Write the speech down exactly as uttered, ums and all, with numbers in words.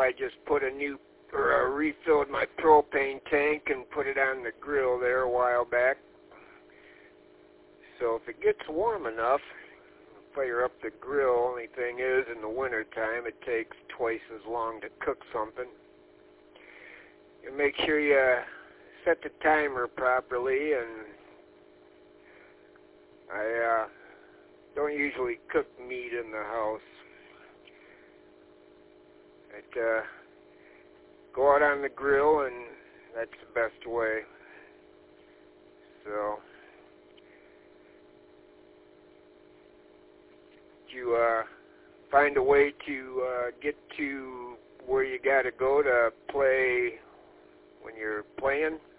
I just put a new, or uh, refilled my propane tank and put it on the grill there a while back. So if it gets warm enough, fire up the grill. Only thing is, in the wintertime, it takes twice as long to cook something. You make sure you set the timer properly, and I uh, don't usually cook meat in the house. I'd uh, go out on the grill, and that's the best way. So, did you uh, find a way to uh, get to where you got to go to play when you're playing?